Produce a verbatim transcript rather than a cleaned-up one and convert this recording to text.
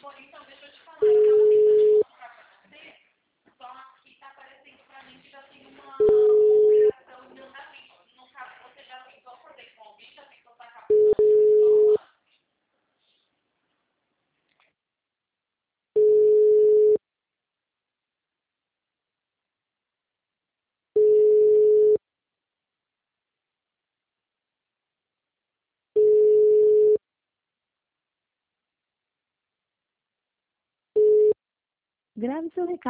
Bom, então, deixa eu te falar, eu estava tentando mostrar para você, só que está aparecendo para mim que já tem uma operação em andamento. No caso, você já tentou fazer com alguém, já tentou sacar para outra pessoa? Grave seu recado.